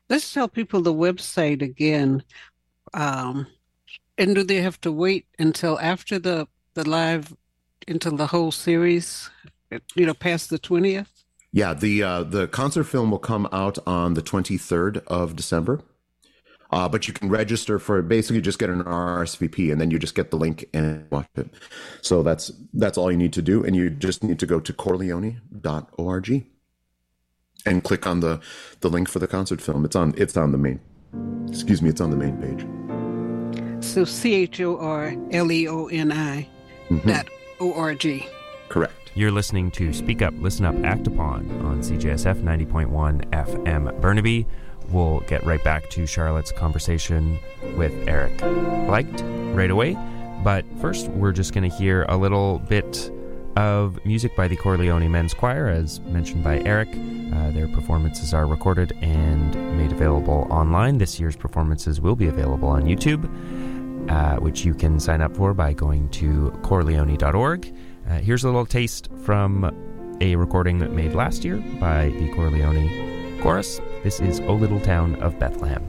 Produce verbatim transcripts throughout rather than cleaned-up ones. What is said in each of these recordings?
let's tell people the website again. Um, and do they have to wait until after the the live, until the whole series, you know, past the twentieth? Yeah, the uh, the concert film will come out on the twenty-third of December. Uh, but you can register for basically just get an R S V P and then you just get the link and watch it. So that's that's all you need to do. And you just need to go to corleone dot org and click on the, the link for the concert film. It's on it's on the main excuse me, it's on the main page. So C H O R L E O N I Mm-hmm. dot O R G. Correct. You're listening to Speak Up, Listen Up, Act Upon on C J S F ninety point one F M Burnaby. We'll get right back to Charlotte's conversation with Eric Liked right away. But first, we're just going to hear a little bit of music by the Corleone Men's Choir, as mentioned by Eric. Uh, their performances are recorded and made available online. This year's performances will be available on YouTube, uh, which you can sign up for by going to corleone dot org. Uh, here's a little taste from a recording made last year by the Corleone Chorus. This is O Little Town of Bethlehem.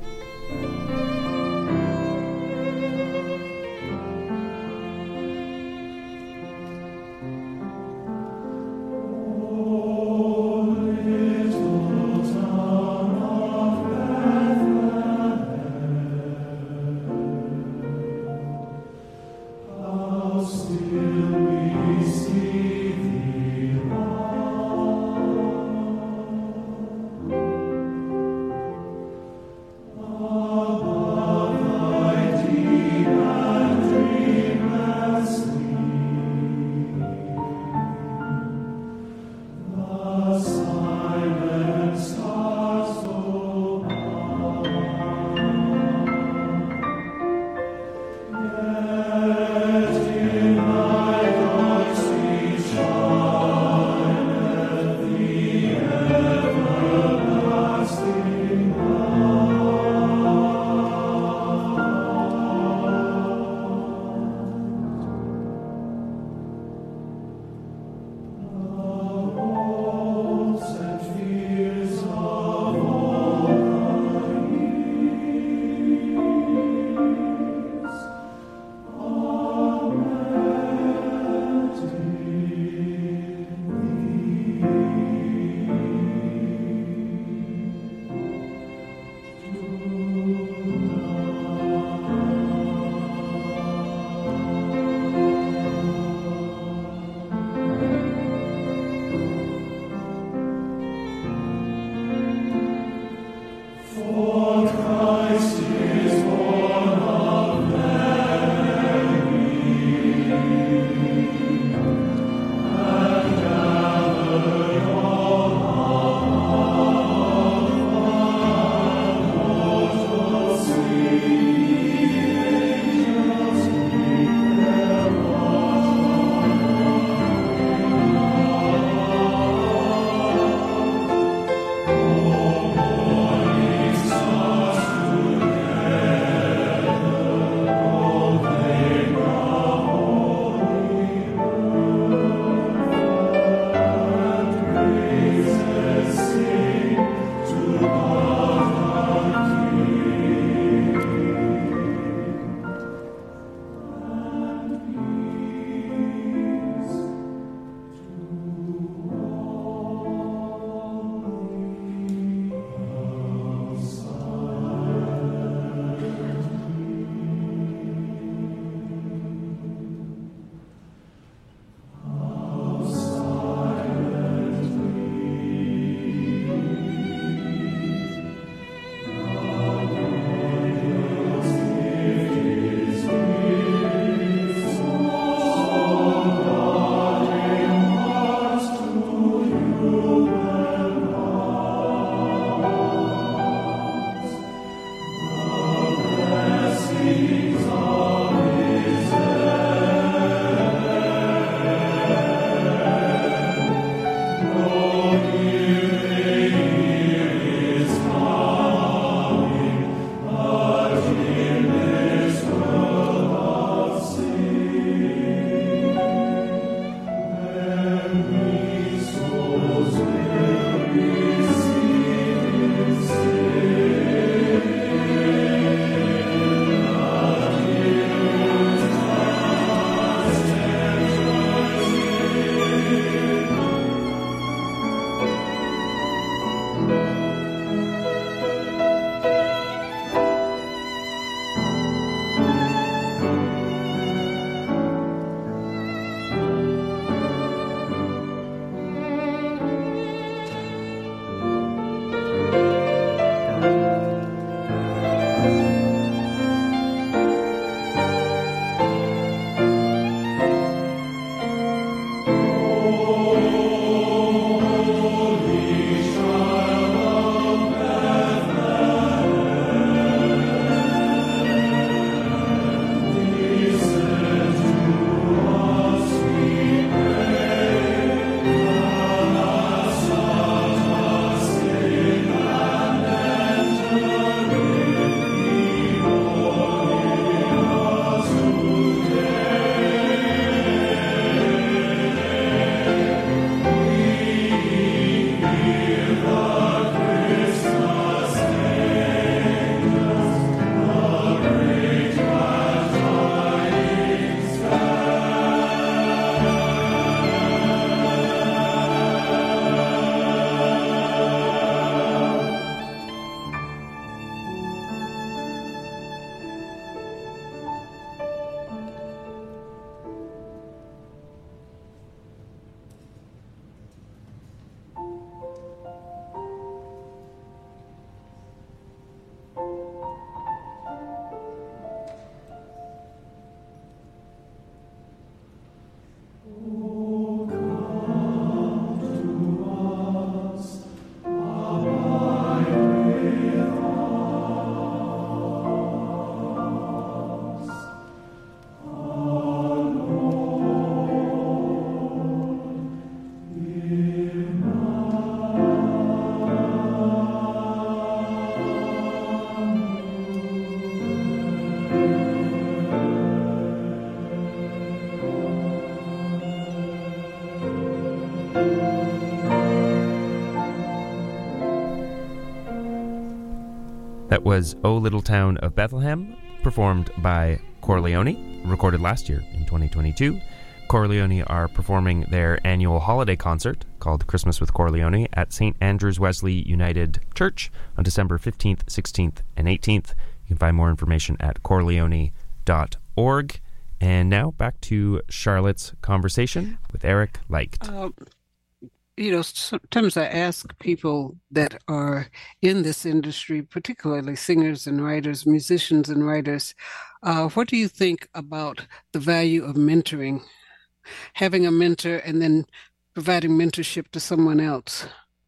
That was O Little Town of Bethlehem, performed by Corleone, recorded last year in twenty twenty-two. Corleone are performing their annual holiday concert called Christmas with Corleone at Saint Andrew's Wesley United Church on December fifteenth, sixteenth, and eighteenth. You can find more information at corleone dot org. And now back to Charlotte's conversation with Eric Leicht. Um, you know, sometimes I ask people that are in this industry, particularly singers and writers, musicians and writers, uh, what do you think about the value of mentoring? Having a mentor and then providing mentorship to someone else?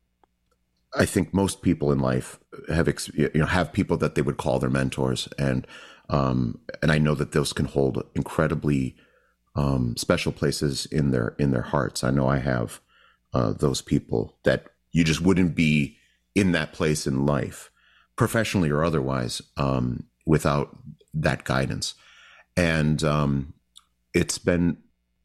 I think most people in life have, you know, have people that they would call their mentors, and um, and I know that those can hold incredibly um, special places in their in their hearts. I know I have uh, those people that you just wouldn't be in that place in life, professionally or otherwise, um, without that guidance. And um, it's been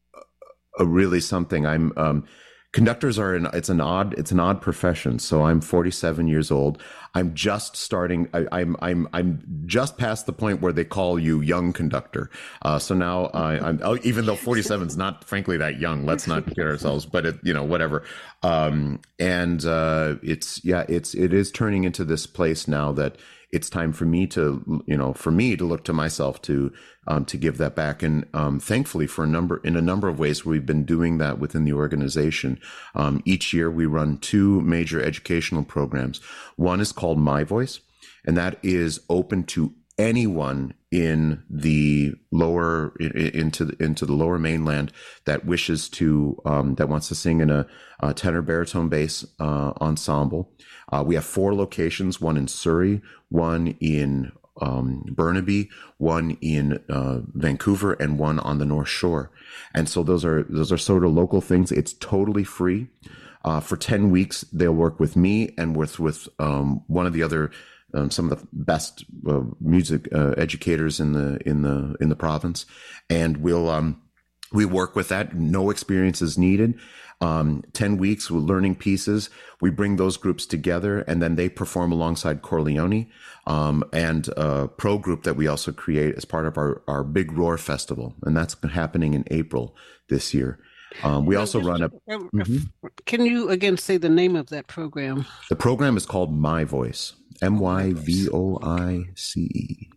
a really something. I'm um, conductors are an it's an odd it's an odd profession. So I'm forty-seven years old. I'm just starting. I, I'm I'm I'm just past the point where they call you young conductor. Uh, so now I, I'm oh, even though forty-seven is not frankly that young. Let's not kid ourselves. But it, you know, whatever. Um, and uh, it's yeah, it's it is turning into this place now that it's time for me to, you know, for me to look to myself to, um, to give that back. And, um, thankfully for a number, in a number of ways, we've been doing that within the organization. Um, each year we run two major educational programs. One is called My Voice, and that is open to anyone in the lower, into the, into the lower mainland that wishes to, um, that wants to sing in a, a tenor baritone bass, uh, ensemble. Uh, we have four locations, one in Surrey, one in um, Burnaby, one in uh, Vancouver, and one on the North Shore. And so those are those are sort of local things. It's totally free. Uh, for ten weeks, they'll work with me and with with um, one of the other um, some of the best uh, music uh, educators in the in the in the province, and we'll um, we work with that. No experience is needed. Um, ten weeks with learning pieces. We bring those groups together, and then they perform alongside Corleone, um, and a pro group that we also create as part of our, our Big Roar Festival. And that's happening in April this year. Um, we also run a. Mm-hmm. Can you again say the name of that program? The program is called My Voice, M Y V O I C E.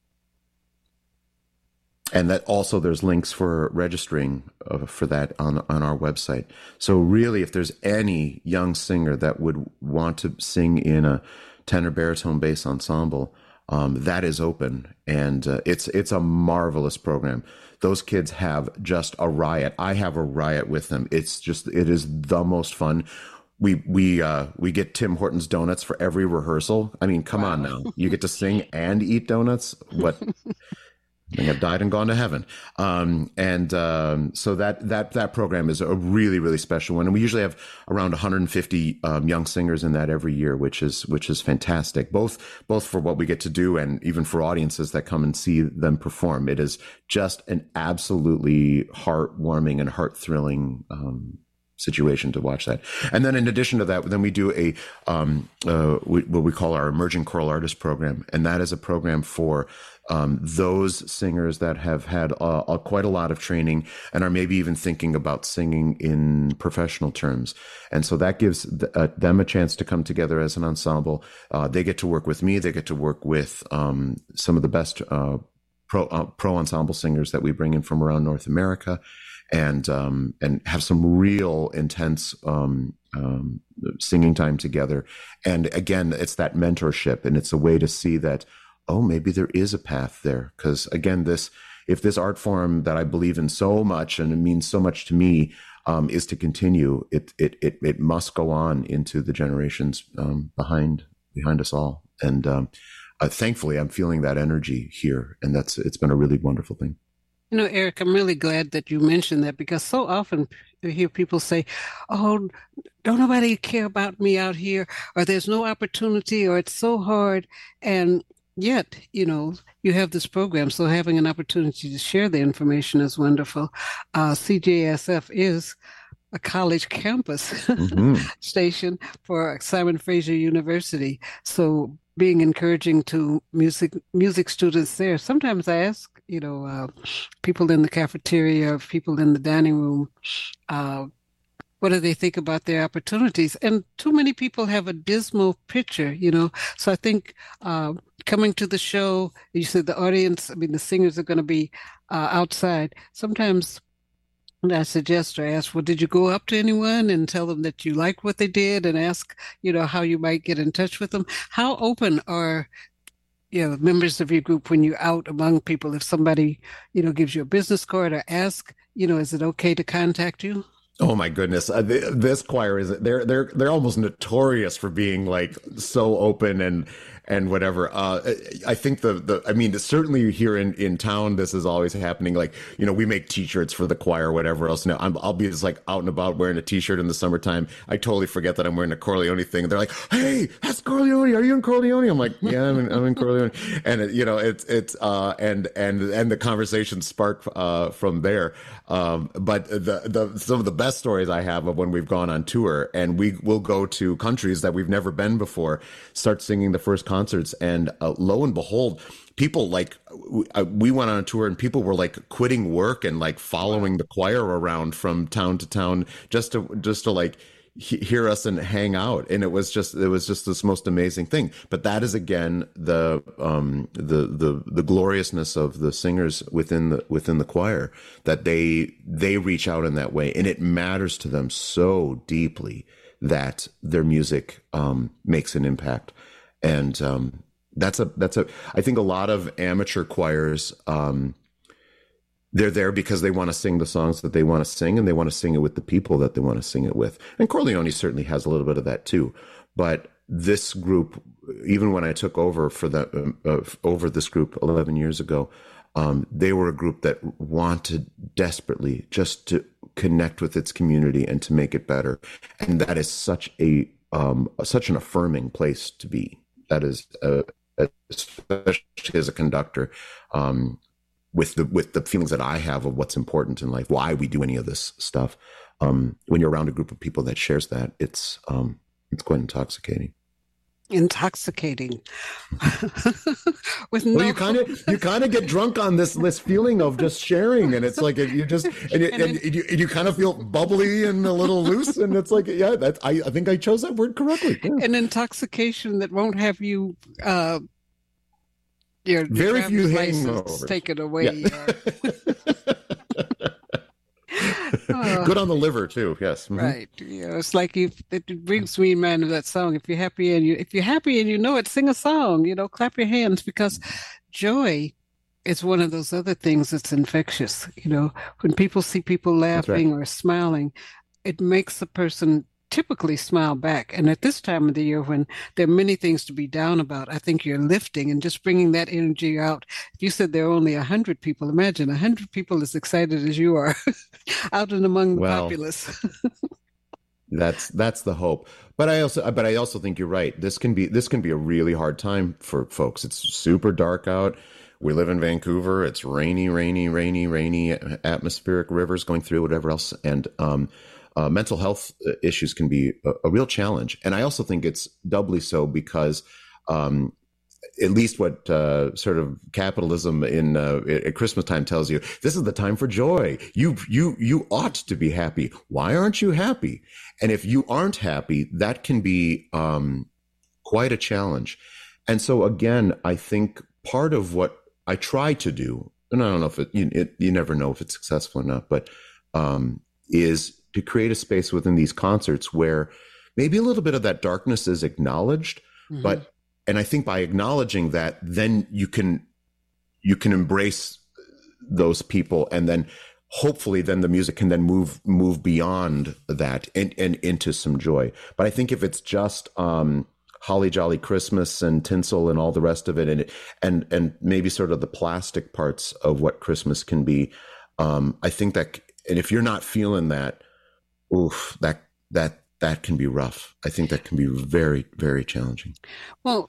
And that also there's links for registering uh, for that on on our website. So really, if there's any young singer that would want to sing in a tenor baritone bass ensemble, um, that is open, and uh, it's it's a marvelous program. Those kids have just a riot. I have a riot with them. It's just it is the most fun. We we uh, we get Tim Hortons donuts for every rehearsal. I mean, come wow. on now, you get to sing and eat donuts. What? I have died and gone to heaven. Um, and um, so that that that program is a really, really special one. And we usually have around one hundred fifty um, young singers in that every year, which is which is fantastic, both both for what we get to do and even for audiences that come and see them perform. It is just an absolutely heartwarming and heart-thrilling um situation to watch that. And then in addition to that, then we do a um uh we, what we call our Emerging Choral Artist Program, and that is a program for um those singers that have had uh, uh, quite a lot of training and are maybe even thinking about singing in professional terms. And so that gives th- uh, them a chance to come together as an ensemble. Uh, they get to work with me. They get to work with um some of the best uh pro uh, pro ensemble singers that we bring in from around North America, and um, and have some real intense um, um, singing time together. And again, it's that mentorship, and it's a way to see that, oh, maybe there is a path there. Because again, this if this art form that I believe in so much and it means so much to me um, is to continue, it it it it must go on into the generations um, behind behind us all. And um, uh, thankfully, I'm feeling that energy here, and that's it's been a really wonderful thing. You know, Eric, I'm really glad that you mentioned that, because so often you hear people say, oh, don't nobody care about me out here, or there's no opportunity, or it's so hard. And yet, you know, you have this program, so having an opportunity to share the information is wonderful. Uh, C J S F is a college campus mm-hmm. station for Simon Fraser University. So being encouraging to music music students there. Sometimes I ask, you know, uh, people in the cafeteria, people in the dining room, uh, what do they think about their opportunities? And too many people have a dismal picture, you know. So I think uh, coming to the show, you said the audience, I mean, the singers are going to be uh, outside. Sometimes I suggest or ask, well, did you go up to anyone and tell them that you liked what they did and ask, you know, how you might get in touch with them? How open are, you know, members of your group when you're out among people? If somebody, you know, gives you a business card or ask, you know, is it okay to contact you? Oh my goodness. Uh, th- this choir is they're they're they're almost notorious for being like so open and and whatever. Uh, I think the the I mean certainly here in in town this is always happening. Like, you know, we make T-shirts for the choir or whatever else. Now I'm, I'll be just like out and about wearing a T-shirt in the summertime. I totally forget that I'm wearing a Corleone thing. They're like, "Hey, that's Corleone. Are you in Corleone?" I'm like, "Yeah, I'm in, I'm in Corleone." And it, you know, it's it's uh and and and the conversation sparked uh from there. Um, but the the some of the best stories I have of when we've gone on tour and we will go to countries that we've never been before, start singing the first concerts, and uh, lo and behold, people like uh, we went on a tour and people were like quitting work and like following the choir around from town to town just to just to like he- hear us and hang out. And it was just it was just this most amazing thing. But that is again the um the the the gloriousness of the singers within the within the choir, that they they reach out in that way, and it matters to them so deeply that their music um makes an impact. And um that's a that's a I think a lot of amateur choirs, um they're there because they want to sing the songs that they want to sing, and they want to sing it with the people that they want to sing it with. And Corleone certainly has a little bit of that too. But this group, even when I took over for the uh, uh, over this group eleven years ago, um, they were a group that wanted desperately just to connect with its community and to make it better. And that is such a um, such an affirming place to be. That is, uh, especially as a conductor. Um, with the with the feelings that I have of what's important in life, why we do any of this stuff. Um, when you're around a group of people that shares that, it's um, it's quite intoxicating. Intoxicating. With no... Well, you kind of you kind of get drunk on this this feeling of just sharing, and it's like you just and, you, and, and, and you and you kind of feel bubbly and a little loose, and it's like, yeah, that's I, I think I chose that word correctly. Yeah. An intoxication that won't have you. Uh, Your, Very your few hangovers taken away. Yeah. uh, Good on the liver too. Yes. Mm-hmm. Right. You know, it's like you. It brings me man to that song. If you're happy and you, if you're happy and you know it, sing a song. You know, clap your hands, because joy is one of those other things that's infectious. You know, when people see people laughing right. or smiling, it makes the person typically smile back. And at this time of the year, when there are many things to be down about, I think you're lifting and just bringing that energy out. If you said there are only a hundred people, imagine a hundred people as excited as you are out and among the well, populace. that's that's the hope. But I also but I also think you're right. This can be this can be a really hard time for folks. It's super dark out. We live in Vancouver. It's rainy, rainy, rainy, rainy, atmospheric rivers going through, whatever else. And um Uh, mental health issues can be a, a real challenge. And I also think it's doubly so because um, at least what uh, sort of capitalism in uh, at Christmas time tells you, this is the time for joy. You, you, you ought to be happy. Why aren't you happy? And if you aren't happy, that can be um, quite a challenge. And so again, I think part of what I try to do, and I don't know if it, you, it, you never know if it's successful or not, but um, is to create a space within these concerts where maybe a little bit of that darkness is acknowledged, mm-hmm. but, and I think by acknowledging that, then you can, you can embrace those people, and then hopefully then the music can then move, move beyond that and, and into some joy. But I think if it's just, um, holly jolly Christmas and tinsel and all the rest of it, and, and, and maybe sort of the plastic parts of what Christmas can be, um, I think that, and if you're not feeling that, oof, that that that can be rough. I think that can be very, very challenging. Well,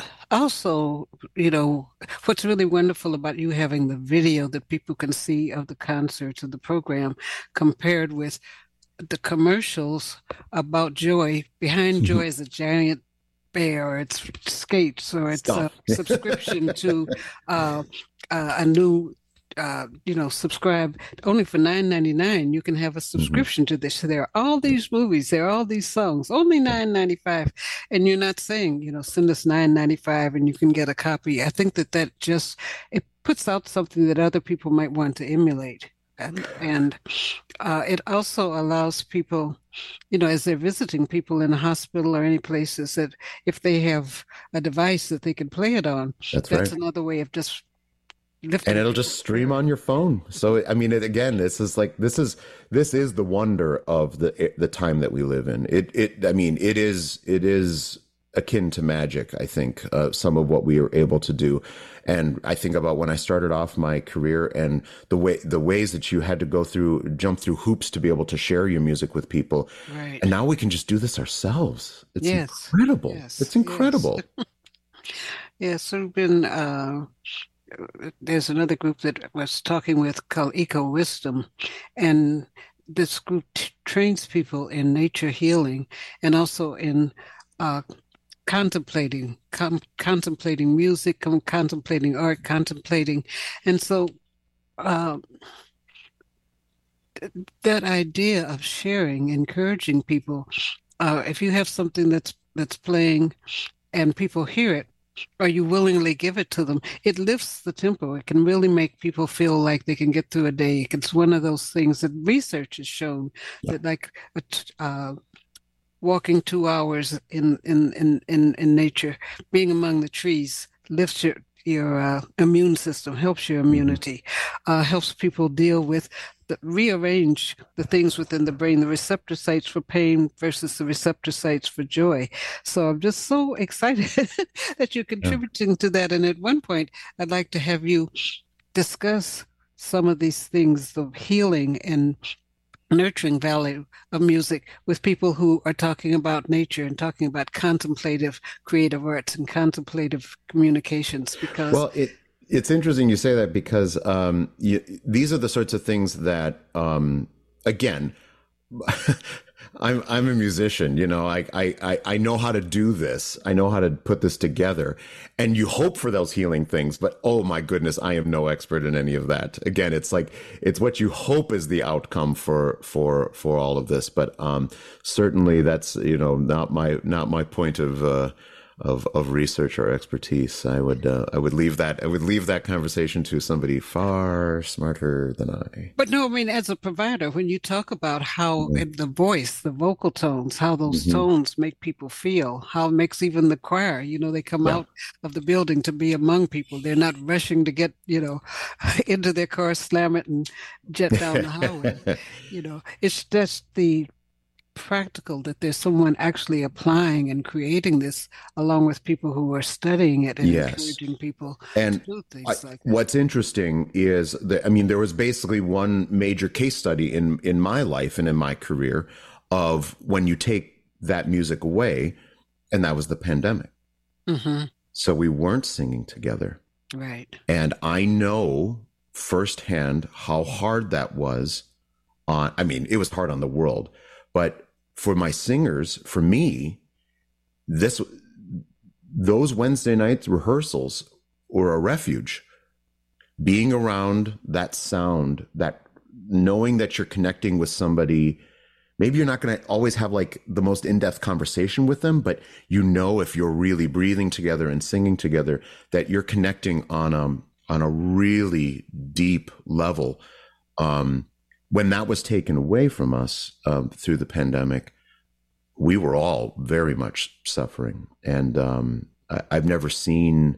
also, you know, what's really wonderful about you having the video that people can see of the concerts of the program compared with the commercials about joy. Behind joy is a giant Bear, or it's skates, or it's a Stuff. subscription to uh, uh, a new, uh, you know, subscribe only for nine ninety-nine. You can have a Mhm. subscription to this. So there are all these movies, there are all these songs, only nine ninety-five, and you're not saying, you know, send us nine ninety-five and you can get a copy. I think that that just it puts out something that other people might want to emulate. And, and uh, it also allows people, you know, as they're visiting people in a hospital or any places, that if they have a device that they can play it on, That's that's right. another way of just lifting And it'll just people's stream spirit. on your phone. So I mean, it, again, this is like this is this is the wonder of the the time that we live in. It it I mean, it is it is akin to magic. I think uh, some of what we are able to do, and I think about when I started off my career and the way the ways that you had to go through, jump through hoops to be able to share your music with people, Right. and now we can just do this ourselves. It's Yes. incredible. Yes. It's Yes. incredible. Yes. So we've been, uh, there's another group that I was talking with called Eco Wisdom, and this group t trains people in nature healing and also in uh, contemplating, com contemplating music, com contemplating art, contemplating, and so uh, th that idea of sharing, encouraging people. Uh, if you have something that's that's playing and people hear it, or you willingly give it to them, it lifts the tempo. It can really make people feel like they can get through a day. It's one of those things that research has shown Yeah. that, like, uh, walking two hours in in in in, in nature, being among the trees, lifts your your uh, immune system, helps your immunity, uh, helps people deal with the, rearrange the things within the brain, the receptor sites for pain versus the receptor sites for joy. So I'm just so excited that you're Yeah. contributing to that. And at one point, I'd like to have you discuss some of these things, the healing and nurturing value of music, with people who are talking about nature and talking about contemplative creative arts and contemplative communications, because Well, it it's interesting you say that because um, you, these are the sorts of things that, um, again, I'm I'm a musician. You know, I, I I I know how to do this. I know how to put this together, and you hope for those healing things. But oh my goodness, I am no expert in any of that. Again, it's like it's what you hope is the outcome for for for all of this. But um, certainly that's you know not my not my point of. Uh, Of, of research or expertise. I would uh, I would leave that I would leave that conversation to somebody far smarter than I. But no, I mean, as a provider, when you talk about how Mhm. in the voice, the vocal tones, how those Mhm. tones make people feel, how it makes even the choir, you know, they come Yeah. out of the building to be among people. They're not rushing to get, you know, into their car, slam it, and jet down the highway. You know, it's just the practical that there's someone actually applying and creating this, along with people who are studying it and Yes. encouraging people And to do I, things like that. what's interesting is that I mean there was basically one major case study in in my life and in my career of when you take that music away, and that was the pandemic. Hmm. So we weren't singing together. Right. And I know firsthand how hard that was on, I mean, it was hard on the world, but for my singers, for me, this, those Wednesday night rehearsals were a refuge. Being around that sound, that knowing that you're connecting with somebody, maybe you're not going to always have like the most in-depth conversation with them, but you know, if you're really breathing together and singing together, that you're connecting on a, on a really deep level. Um, when that was taken away from us um, through the pandemic, we were all very much suffering. And um, I, I've never seen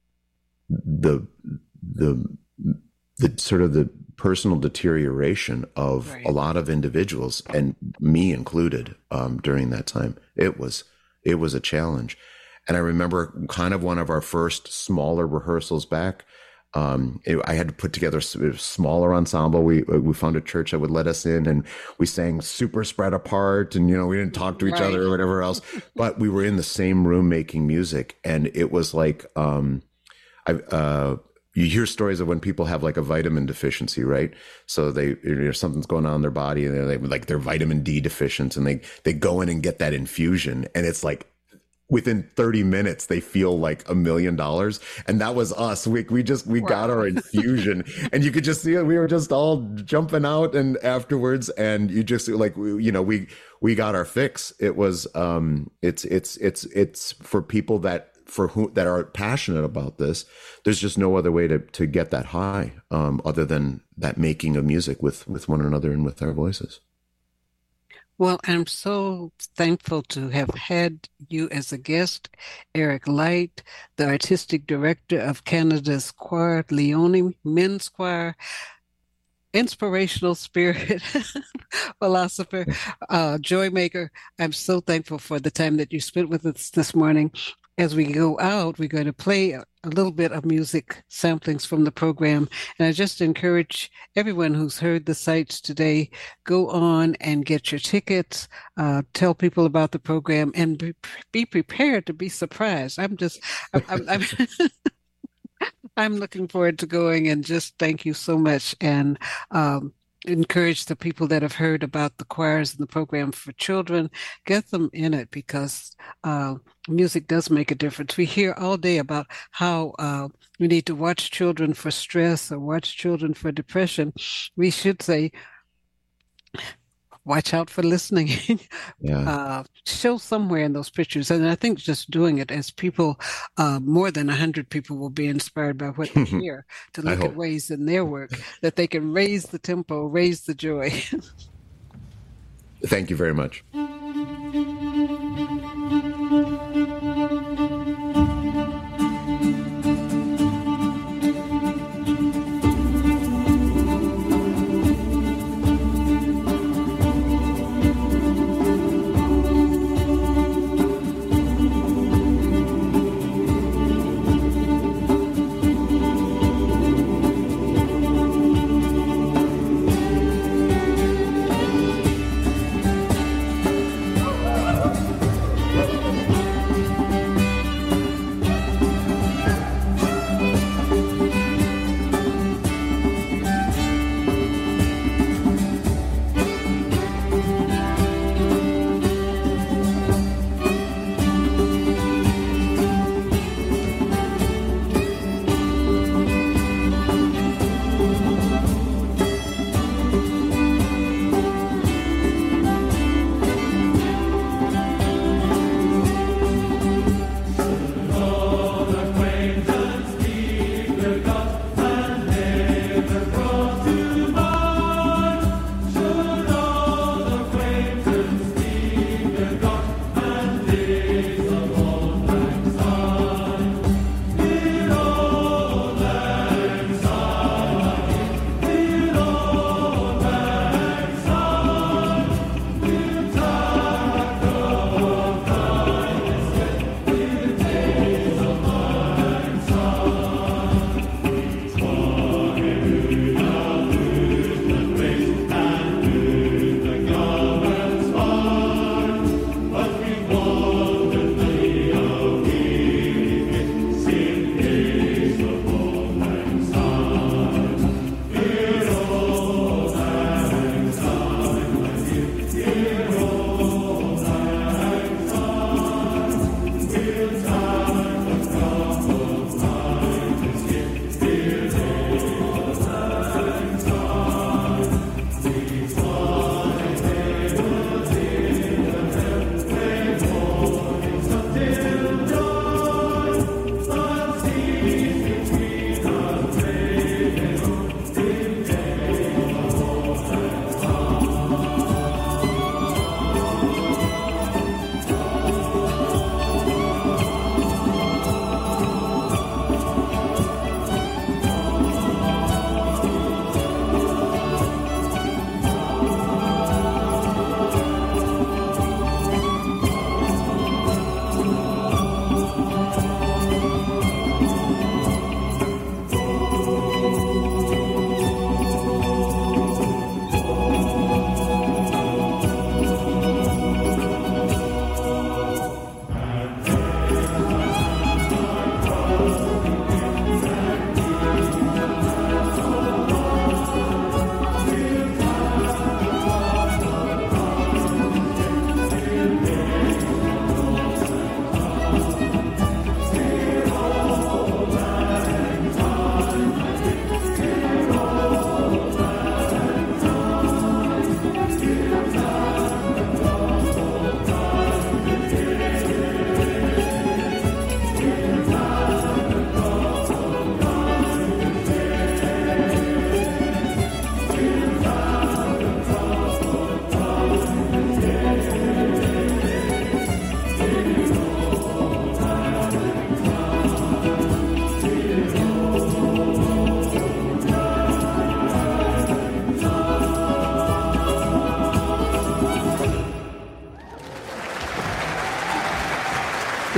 the, the, the sort of the personal deterioration of Right. a lot of individuals, and me included, um, during that time. It was, it was a challenge. And I remember kind of one of our first smaller rehearsals back. Um, it, I had to put together a smaller ensemble. We we found a church that would let us in, and we sang super spread apart, and you know we didn't talk to each Right. other or whatever else. But we were in the same room making music, and it was like um, I. Uh, you hear stories of when people have like a vitamin deficiency, right? So they, you know, something's going on in their body, and they're like, like they're vitamin D deficient, and they they go in and get that infusion, and it's like within thirty minutes they feel like a million dollars. And that was us. We we just we wow. got our infusion, and you could just see it. We were just all jumping out, and afterwards, and you just like you know we we got our fix. It was um it's it's it's it's for people that for who that are passionate about this. There's just no other way to to get that high um other than that making of music with with one another and with our voices. Well, I'm so thankful to have had you as a guest, Eric Light, the artistic director of Canada's Choir Leone Men's Choir, inspirational spirit, philosopher, uh, joy maker. I'm so thankful for the time that you spent with us this morning. As we go out, we're going to play a, a little bit of music samplings from the program. And I just encourage everyone who's heard the sites today, go on and get your tickets, uh, tell people about the program, and be, be prepared to be surprised. I'm just, I'm, I'm, I'm, I'm looking forward to going, and just thank you so much. And, um, encourage the people that have heard about the choirs and the program for children, get them in it, because uh, music does make a difference. We hear all day about how uh, we need to watch children for stress or watch children for depression. We should say, watch out for listening. Yeah. Uh, show somewhere in those pictures. And I think just doing it, as people, uh, more than one hundred people will be inspired by what they hear, to look at ways in their work that they can raise the tempo, raise the joy. Thank you very much.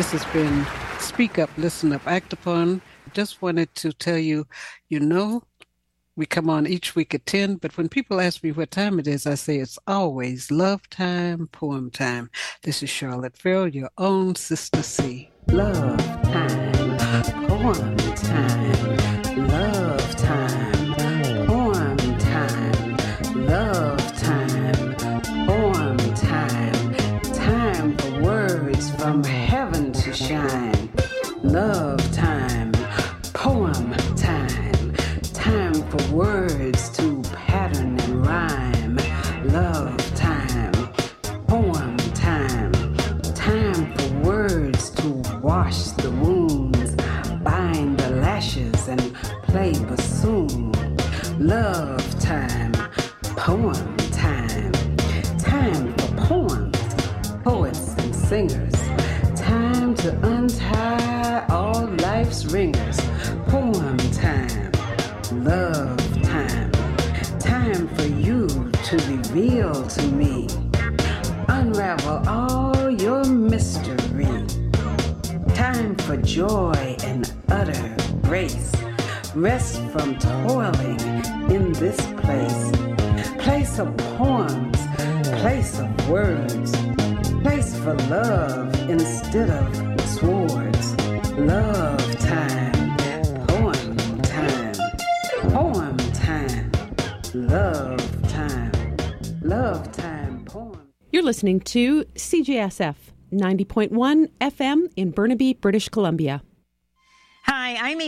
This has been Speak Up, Listen Up, Act Upon. Just wanted to tell you, you know, we come on each week at ten, but when people ask me what time it is, I say it's always love time, poem time. This is Charlotte Farrell, your own Sister C. Love time, poem time, love time, poem time, love time, poem time, time for words from heaven to shine. Love time, poem time, time for words to pattern and rhyme. Love time, poem time, time for words to wash the wounds, bind the lashes and play bassoon. Love time, poem time, time for poems, poets and singers. Time to untie all life's ringers. Poem time, love time, time for you to reveal to me, unravel all your mystery. Time for joy and utter grace. Rest from toiling in this place. Place of poems, place of words. Place for love instead of swords. Love time, poem time, poem time, love time, love time, poem. You're listening to C J S F ninety point one F M in Burnaby, British Columbia. Hi, I'm